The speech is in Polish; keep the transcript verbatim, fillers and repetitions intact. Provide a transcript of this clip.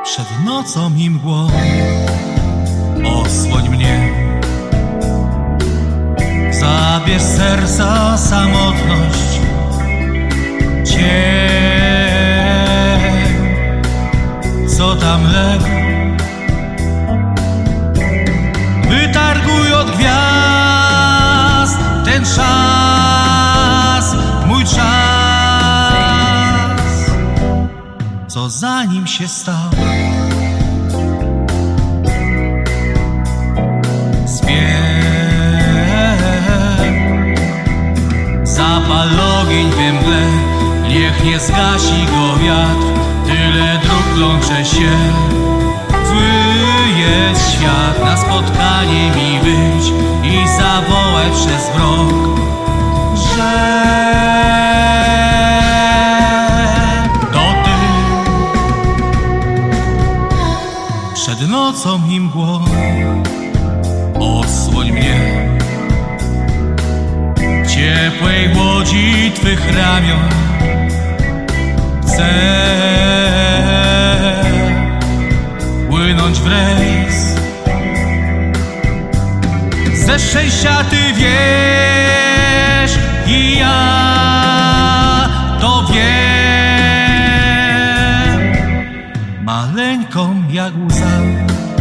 Przed nocą i mgłą osłoń mnie. Zabierz serca samotność, cień, co tam legł. Wytarguj od gwiazd ten czas, mój czas, co za nim się stał. Zapal ogień we mgle, niech nie zgasi go wiatr. Tyle dróg plącze się, zły jest świat. Na spotkanie mi wyjdź i zawołaj przez mrok, że to ty. Przed nocą i mgłą osłoń mnie. Ciepłej łodzi twych ramion chcę płynąć w rejs. Ze szczęścia ty wiesz i ja to wiem. Maleńką jak łza